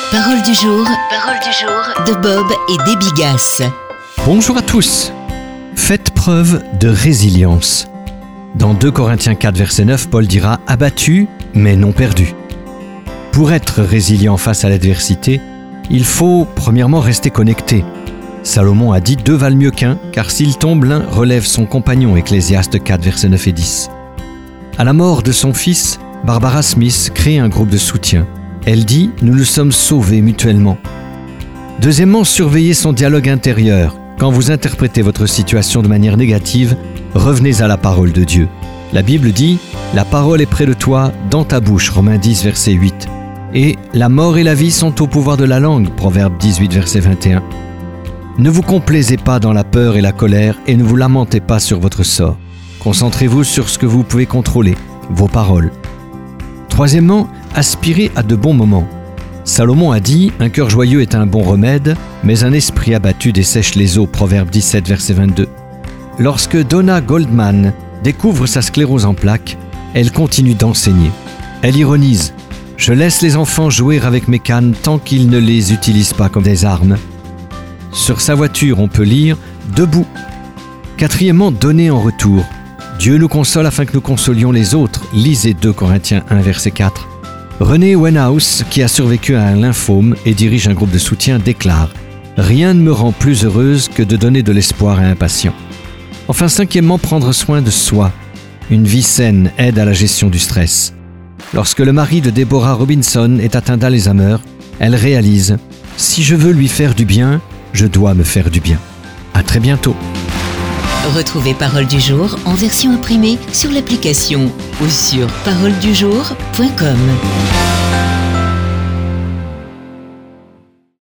Parole du jour de Bob et Déby Gass. Bonjour à tous. Faites preuve de résilience. Dans 2 Corinthiens 4, verset 9, Paul dira « abattu, mais non perdu ». Pour être résilient face à l'adversité, il faut premièrement rester connecté. Salomon a dit « 2 valent mieux qu'un, car s'il tombe, l'un relève son compagnon » Ecclésiaste 4, versets 9 et 10. À la mort de son fils, Barbara Smith crée un groupe de soutien. Elle dit « nous nous sommes sauvés mutuellement ». Deuxièmement, surveillez son dialogue intérieur. Quand vous interprétez votre situation de manière négative, revenez à la parole de Dieu. La Bible dit « la parole est près de toi, dans ta bouche » Romains 10, verset 8. Et « la mort et la vie sont au pouvoir de la langue » Proverbe 18, verset 21. Ne vous complaisez pas dans la peur et la colère et ne vous lamentez pas sur votre sort. Concentrez-vous sur ce que vous pouvez contrôler, vos paroles. Troisièmement, aspirez à de bons moments. Salomon a dit « un cœur joyeux est un bon remède, mais un esprit abattu dessèche les eaux » Proverbe 17, verset 22. Lorsque Donna Goldman découvre sa sclérose en plaques, elle continue d'enseigner. Elle ironise « je laisse les enfants jouer avec mes cannes tant qu'ils ne les utilisent pas comme des armes ». Sur sa voiture, on peut lire « debout ». Quatrièmement, donnez en retour. Dieu nous console afin que nous consolions les autres. Lisez 2 Corinthiens 1, verset 4. René Winehouse, qui a survécu à un lymphome et dirige un groupe de soutien, déclare « rien ne me rend plus heureuse que de donner de l'espoir à un patient ». Enfin, cinquièmement, prendre soin de soi. Une vie saine aide à la gestion du stress. Lorsque le mari de Deborah Robinson est atteint d'Alzheimer, elle réalise « si je veux lui faire du bien, je dois me faire du bien ». À très bientôt. Retrouvez Parole du jour en version imprimée sur l'application ou sur paroledujour.com.